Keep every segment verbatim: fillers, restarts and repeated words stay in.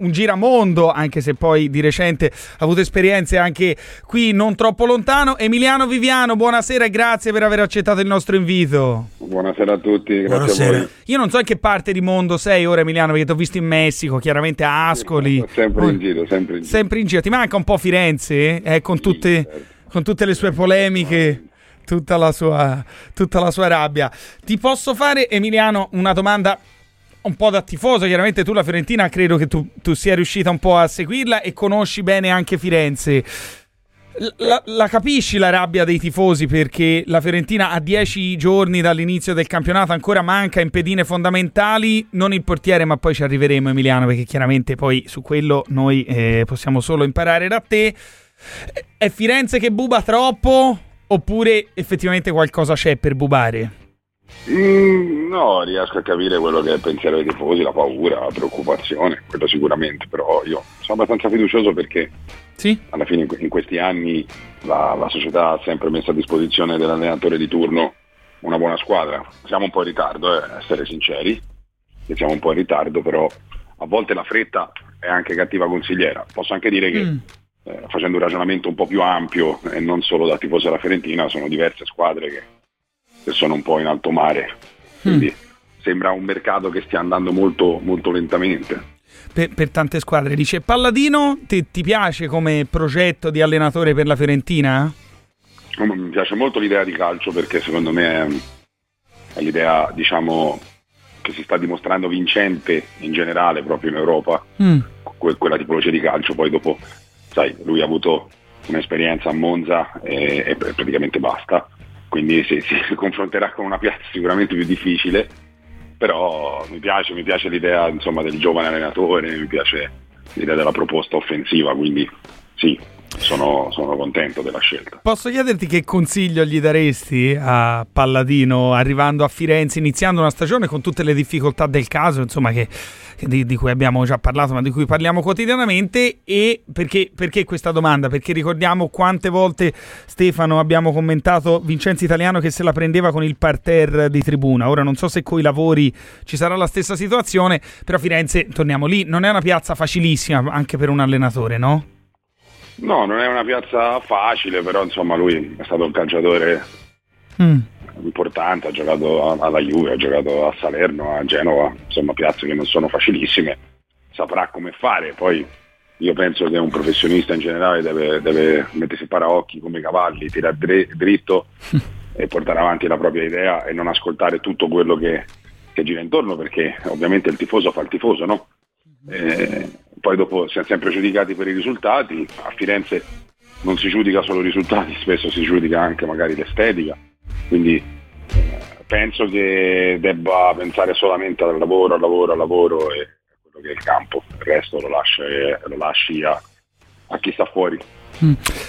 un giramondo, anche se poi di recente ha avuto esperienze anche qui non troppo lontano. Emiliano Viviano, buonasera e grazie per aver accettato il nostro invito. Buonasera a tutti, grazie buonasera. a voi. Io non so in che parte di mondo sei ora, Emiliano, perché ti ho visto in Messico, chiaramente a Ascoli. Sì, sempre in giro, sempre in giro. Sempre in giro. Ti manca un po' Firenze? Eh, con, sì, tutte, certo. con tutte le sue polemiche, tutta la sua, tutta la sua rabbia. Ti posso fare, Emiliano, una domanda un po' da tifoso? Chiaramente tu la Fiorentina credo che tu, tu sia riuscita un po' a seguirla e conosci bene anche Firenze. La, la capisci la rabbia dei tifosi perché la Fiorentina a dieci giorni dall'inizio del campionato ancora manca in pedine fondamentali, non il portiere, ma poi ci arriveremo, Emiliano, perché chiaramente poi su quello noi eh, possiamo solo imparare da te. È Firenze che buba troppo oppure effettivamente qualcosa c'è per bubare? Mm, no, riesco a capire quello che è il pensiero dei tifosi, la paura, la preoccupazione, quello sicuramente, però io sono abbastanza fiducioso perché sì? alla fine in questi anni la, la società ha sempre messo a disposizione dell'allenatore di turno una buona squadra. Siamo un po' in ritardo, eh, essere sinceri, che siamo un po' in ritardo, però a volte la fretta è anche cattiva consigliera. Posso anche dire che mm. eh, facendo un ragionamento un po' più ampio e non solo da tifoso della Fiorentina, sono diverse squadre che che sono un po' in alto mare, quindi mm. sembra un mercato che stia andando molto, molto lentamente. Per, per tante squadre. Dice Palladino, ti, ti piace come progetto di allenatore per la Fiorentina? Mi piace molto l'idea di calcio perché secondo me è, è l'idea, diciamo, che si sta dimostrando vincente in generale proprio in Europa, mm. que- quella tipologia di calcio. Poi dopo, sai, lui ha avuto un'esperienza a Monza e, e praticamente basta. Quindi si, si confronterà con una piazza sicuramente più difficile, però mi piace, mi piace l'idea, insomma, del giovane allenatore, mi piace l'idea della proposta offensiva, quindi sì, sono, sono contento della scelta. Posso chiederti che consiglio gli daresti a Palladino arrivando a Firenze, iniziando una stagione con tutte le difficoltà del caso, insomma, che, che di, di cui abbiamo già parlato, ma di cui parliamo quotidianamente? E perché, perché questa domanda? Perché ricordiamo quante volte, Stefano, abbiamo commentato Vincenzo Italiano che se la prendeva con il parterre di tribuna. Ora non so se coi lavori ci sarà la stessa situazione, però Firenze, torniamo lì, non è una piazza facilissima anche per un allenatore, no? No, non è una piazza facile, però insomma lui è stato un calciatore mm. importante, ha giocato alla Juve, ha giocato a Salerno, a Genova, insomma piazze che non sono facilissime, saprà come fare. Poi io penso che un professionista in generale deve, deve mettersi i paraocchi come i cavalli, tirare dr- dritto e portare avanti la propria idea e non ascoltare tutto quello che, che gira intorno, perché ovviamente il tifoso fa il tifoso, no? Eh, poi dopo siamo sempre giudicati per i risultati. A Firenze non si giudica solo i risultati, spesso si giudica anche magari l'estetica, quindi eh, penso che debba pensare solamente al lavoro, al lavoro, al lavoro e a quello che è il campo, il resto lo lasci, lo lasci a, a chi sta fuori. Mm.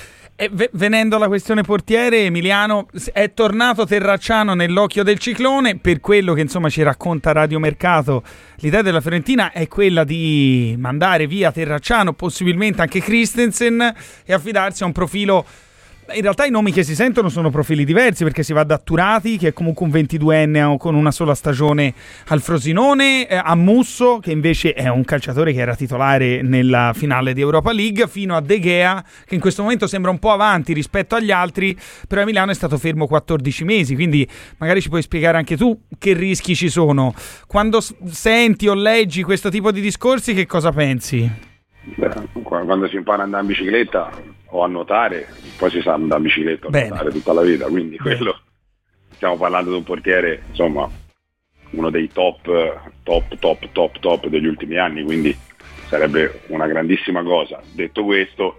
E v- venendo alla questione portiere, Emiliano, è tornato Terracciano nell'occhio del ciclone. Per quello che insomma ci racconta Radio Mercato, l'idea della Fiorentina è quella di mandare via Terracciano, possibilmente anche Christensen, e affidarsi a un profilo. In realtà i nomi che si sentono sono profili diversi, perché si va da Turati, che è comunque un ventiduenne con una sola stagione al Frosinone, a Musso, che invece è un calciatore che era titolare nella finale di Europa League, fino a De Gea, che in questo momento sembra un po' avanti rispetto agli altri, però Emiliano è stato fermo quattordici mesi, quindi magari ci puoi spiegare anche tu che rischi ci sono. Quando senti o leggi questo tipo di discorsi, che cosa pensi? Beh, quando si impara ad andare in bicicletta o a nuotare, poi si sa andare in bicicletta o a nuotare tutta la vita, quindi quello, stiamo parlando di un portiere, insomma, uno dei top, top, top, top, top degli ultimi anni, quindi sarebbe una grandissima cosa. Detto questo,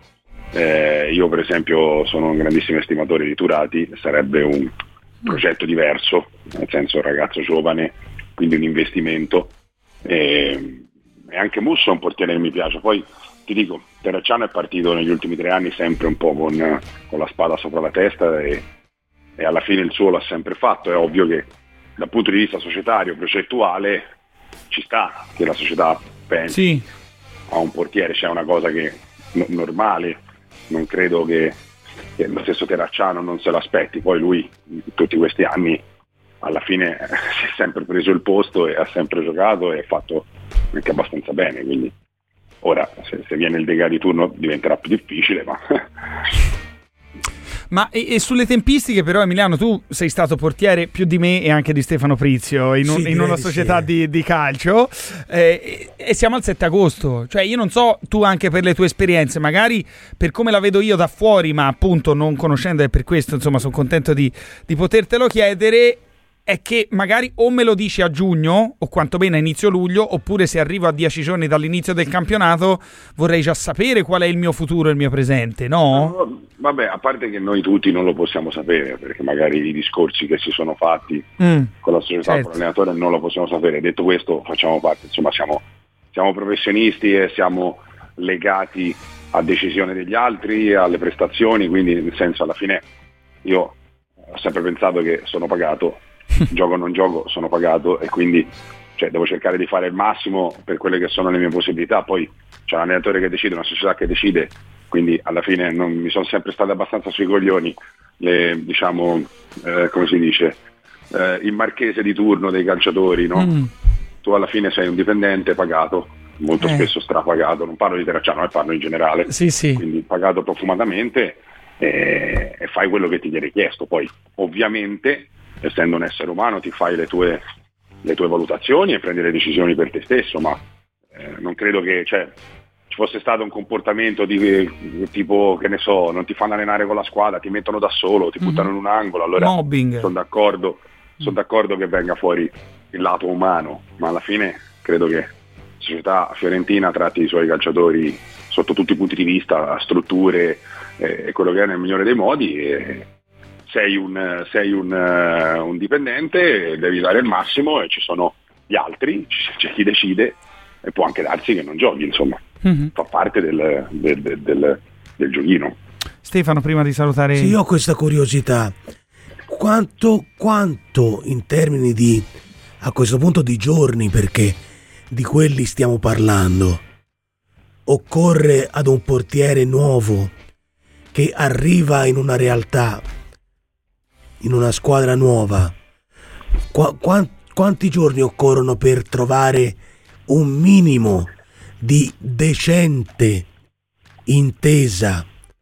eh, io per esempio sono un grandissimo estimatore di Turati, sarebbe un progetto diverso, nel senso un ragazzo giovane, quindi un investimento, e, e anche Musso è un portiere che mi piace. Poi ti dico, Terracciano è partito negli ultimi tre anni sempre un po' con, con la spada sopra la testa e, e alla fine il suo l'ha sempre fatto. È ovvio che dal punto di vista societario, progettuale, ci sta che la società pensi sì. a un portiere, c'è una cosa che n- normale, non credo che, che lo stesso Terracciano non se l'aspetti. Poi lui in tutti questi anni alla fine eh, si è sempre preso il posto e ha sempre giocato e fatto anche abbastanza bene, quindi Ora, se, se viene il De Gea di turno diventerà più difficile, ma... Ma e, e sulle tempistiche però, Emiliano, tu sei stato portiere più di me e anche di Stefano Prizio in, un, sì, in una società sì. di, di calcio eh, e, e siamo al sette agosto, cioè io non so tu anche per le tue esperienze, magari per come la vedo io da fuori, ma appunto non conoscendo, e per questo insomma sono contento di, di potertelo chiedere, è che magari o me lo dici a giugno o quantomeno a inizio luglio, oppure se arrivo a dieci giorni dall'inizio del campionato vorrei già sapere qual è il mio futuro e il mio presente, no? no? Vabbè, a parte che noi tutti non lo possiamo sapere, perché magari i discorsi che si sono fatti mm, con la società, certo. con l'allenatore non lo possiamo sapere. Detto questo, facciamo parte, insomma siamo, siamo professionisti e siamo legati a decisione degli altri, alle prestazioni, quindi nel senso alla fine io ho sempre pensato che sono pagato, gioco o non gioco, sono pagato e quindi cioè, devo cercare di fare il massimo per quelle che sono le mie possibilità. Poi c'è un allenatore che decide, una società che decide, quindi alla fine non mi sono sempre state abbastanza sui coglioni le, diciamo, eh, come si dice, eh, il marchese di turno dei calciatori, no? Mm. Tu alla fine sei un dipendente pagato, molto eh. spesso strapagato, non parlo di Terracciano, ma parlo in generale, sì, sì. quindi pagato profumatamente e, e fai quello che ti viene chiesto. Poi ovviamente, essendo un essere umano, ti fai le tue, le tue valutazioni e prendi le decisioni per te stesso, ma eh, non credo che cioè, ci fosse stato un comportamento di tipo, che ne so, non ti fanno allenare con la squadra, ti mettono da solo, ti buttano mm-hmm. in un angolo, allora mobbing. sono d'accordo, sono d'accordo che venga fuori il lato umano, ma alla fine credo che la società fiorentina tratti i suoi calciatori sotto tutti i punti di vista, strutture e eh, quello che è nel migliore dei modi. E sei un, sei un, uh, un dipendente, devi dare il massimo e ci sono gli altri, c'è chi decide e può anche darsi che non giochi, insomma, mm-hmm. fa parte del, del, del, del, del giochino. Stefano, prima di salutare... Sì, io ho questa curiosità, quanto, quanto in termini di, a questo punto di giorni, perché di quelli stiamo parlando, occorre ad un portiere nuovo che arriva in una realtà, in una squadra nuova, Qu- qu- quanti giorni occorrono per trovare un minimo di decente intesa,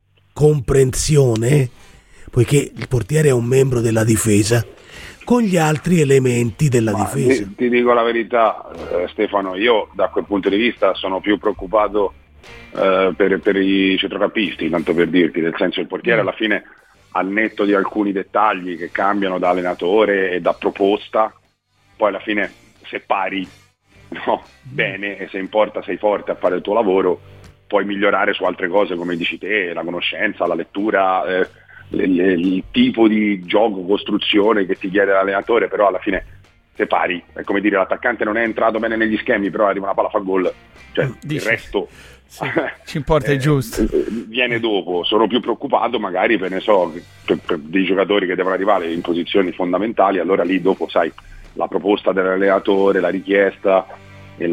comprensione, poiché il portiere è un membro della difesa, con gli altri elementi della Ma difesa? Ti, ti dico la verità, eh, Stefano, io da quel punto di vista sono più preoccupato eh, per, per i centrocampisti, tanto per dirti, nel senso il portiere alla fine, al netto di alcuni dettagli che cambiano da allenatore e da proposta, poi alla fine se pari no, bene e se importa sei forte a fare il tuo lavoro, puoi migliorare su altre cose come dici te, la conoscenza, la lettura, eh, le, le, il tipo di gioco, costruzione che ti chiede l'allenatore, però alla fine se pari, è come dire l'attaccante non è entrato bene negli schemi però arriva una palla fa gol, cioè Dici. il resto sì, ci importa è giusto, viene dopo. Sono più preoccupato magari per, ne so, per, per dei giocatori che devono arrivare in posizioni fondamentali, allora lì dopo sai la proposta dell'allenatore, la richiesta, il,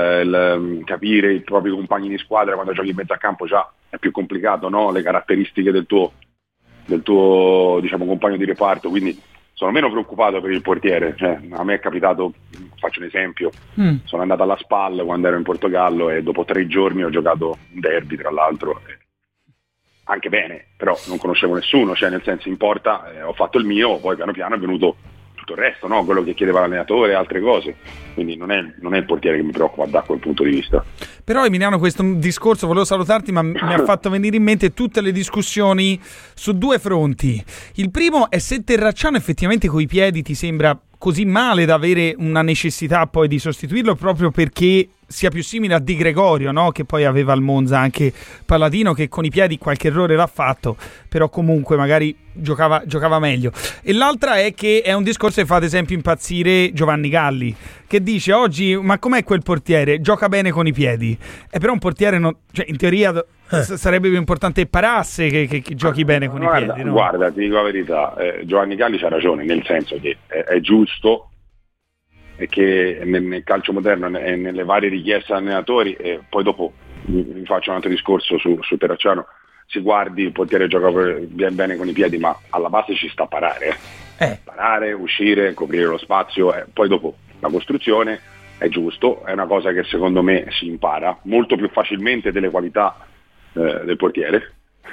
il capire i propri compagni di squadra quando giochi in mezzo a campo già è più complicato, no? Le caratteristiche del tuo del tuo diciamo compagno di reparto, quindi sono meno preoccupato per il portiere. Cioè, a me è capitato, faccio un esempio, mm. sono andato alla SPAL quando ero in Portogallo e dopo tre giorni ho giocato un derby tra l'altro, anche bene, però non conoscevo nessuno, cioè nel senso importa, eh, ho fatto il mio, poi piano piano è venuto tutto il resto, no? Quello che chiedeva l'allenatore, altre cose, quindi non è, non è il portiere che mi preoccupa da quel punto di vista. Però Emiliano, questo discorso, volevo salutarti, ma mi ha fatto venire in mente tutte le discussioni su due fronti. Il primo è se Terracciano effettivamente coi piedi ti sembra così male da avere una necessità poi di sostituirlo, proprio perché sia più simile a Di Gregorio, no? Che poi aveva al Monza anche Palladino, che con i piedi qualche errore l'ha fatto, però comunque magari giocava, giocava meglio. E l'altra è che è un discorso che fa ad esempio impazzire Giovanni Galli, che dice oggi ma com'è quel portiere? Gioca bene con i piedi, e però un portiere non, cioè in teoria eh. s- sarebbe più importante che parasse che, che, che giochi bene con guarda, i piedi, no? Guarda, ti dico la verità, eh, Giovanni Galli c'ha ragione, nel senso che è, è giusto e che nel, nel calcio moderno e nelle varie richieste agli allenatori, e poi dopo vi faccio un altro discorso su, su Terracciano, si guardi il portiere gioca ben bene con i piedi, ma alla base ci sta a parare, eh. Eh. parare, uscire, coprire lo spazio, eh. poi dopo la costruzione è giusto, è una cosa che secondo me si impara molto più facilmente delle qualità eh, del portiere.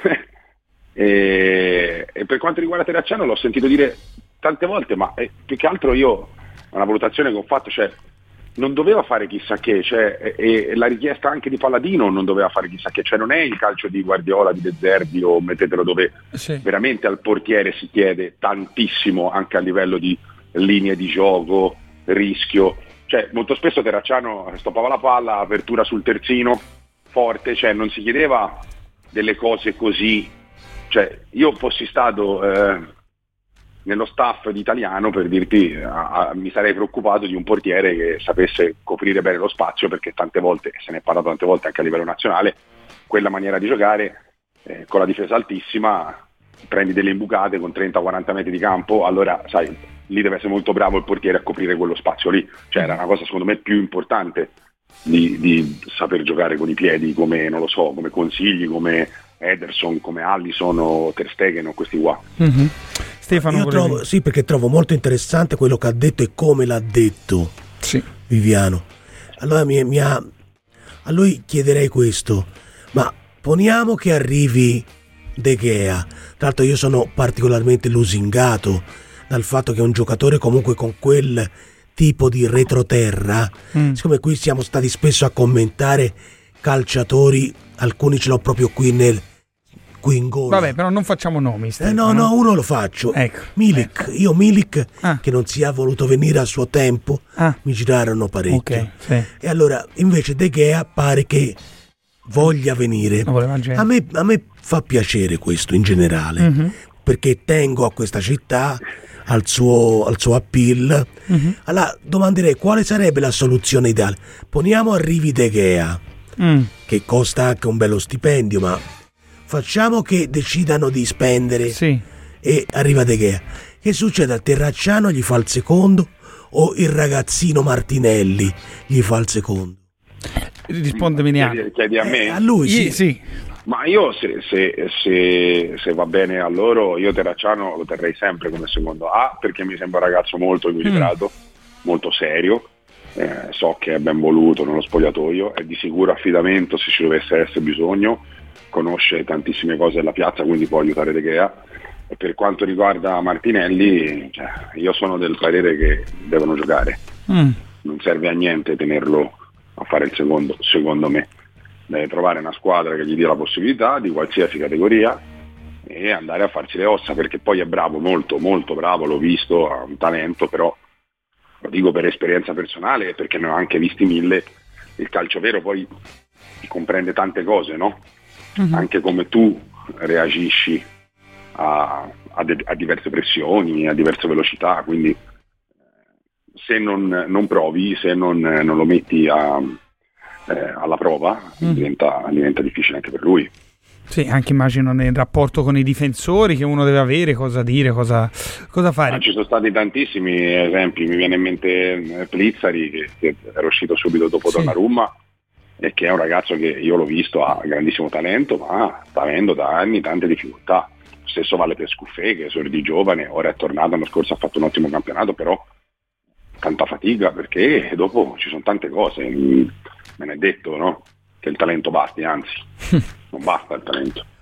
e, e per quanto riguarda Terracciano l'ho sentito dire tante volte, ma eh, più che altro io, una valutazione che ho fatto, cioè non doveva fare chissà che, cioè, e, e la richiesta anche di Palladino non doveva fare chissà che, cioè non è il calcio di Guardiola, di De Zerbi o mettetelo dove sì. Veramente al portiere si chiede tantissimo anche a livello di linee di gioco, rischio, cioè molto spesso Terracciano stoppava la palla, apertura sul terzino forte, cioè non si chiedeva delle cose così, cioè io fossi stato eh, nello staff di Italiano, per dirti, a, a, mi sarei preoccupato di un portiere che sapesse coprire bene lo spazio, perché tante volte, se ne è parlato tante volte anche a livello nazionale, quella maniera di giocare eh, con la difesa altissima, prendi delle imbucate con trenta quaranta metri di campo, allora sai, lì deve essere molto bravo il portiere a coprire quello spazio lì, cioè era una cosa secondo me più importante di, di saper giocare con i piedi, come non lo so, come Consigli, come Ederson, come Allison o Ter Stegen o questi qua. Mm-hmm. Stefano, io trovo, sì, perché trovo molto interessante quello che ha detto e come l'ha detto sì. Viviano. Allora mi, mi ha, a lui chiederei questo, ma poniamo che arrivi De Gea, tra l'altro io sono particolarmente lusingato dal fatto che è un giocatore comunque con quel tipo di retroterra, mm. siccome qui siamo stati spesso a commentare calciatori, alcuni ce l'ho proprio qui nel qui in gola. Vabbè, però non facciamo nomi. Stefano. Eh, no, no, uno lo faccio. Ecco, Milik, ecco. io Milik ah. che non sia voluto venire a suo tempo, ah. mi girarono parecchio. Okay, sì. E allora invece De Gea pare che voglia venire. A me, a me fa piacere questo in generale, mm-hmm. perché tengo a questa città, al suo, al suo appeal. Mm-hmm. Allora domanderei quale sarebbe la soluzione ideale. Poniamo arrivi De Gea, mm. che costa anche un bello stipendio, ma facciamo che decidano di spendere sì. e arriva De Gea. Che succede? Al Terracciano gli fa il secondo o il ragazzino Martinelli gli fa il secondo? Risponde Miliano. Chiedi, chiedi a me? Eh, a lui sì. Io, sì. Ma io se, se, se, se va bene a loro, io Terracciano lo terrei sempre come secondo A, perché mi sembra un ragazzo molto equilibrato, mm. molto serio, eh, so che è ben voluto nello spogliatoio, è di sicuro affidamento se ci dovesse essere bisogno, conosce tantissime cose della piazza, quindi può aiutare De Gea. E per quanto riguarda Martinelli, cioè, io sono del parere che devono giocare, mm. non serve a niente tenerlo a fare il secondo, secondo me. Deve trovare una squadra che gli dia la possibilità di qualsiasi categoria e andare a farci le ossa, perché poi è bravo, molto molto bravo, l'ho visto, ha un talento, però lo dico per esperienza personale e perché ne ho anche visti mille. Il calcio vero poi comprende tante cose, no? Uh-huh. Anche come tu reagisci a, a, de- a diverse pressioni, a diverse velocità, quindi se non, non provi, se non, non lo metti a Eh, alla prova mm. diventa, diventa difficile anche per lui. Sì, anche immagino nel rapporto con i difensori che uno deve avere, cosa dire, cosa, cosa fare. Ma ci sono stati tantissimi esempi, mi viene in mente Plizzari che, che era uscito subito dopo sì. Donnarumma e che è un ragazzo che io l'ho visto, ha grandissimo talento, ma sta avendo da anni tante difficoltà. Stesso vale per Scuffè, che è di giovane, ora è tornato, l'anno scorso ha fatto un ottimo campionato, però tanta fatica perché dopo ci sono tante cose. Me ne è detto, no? Che il talento basti, anzi non basta il talento.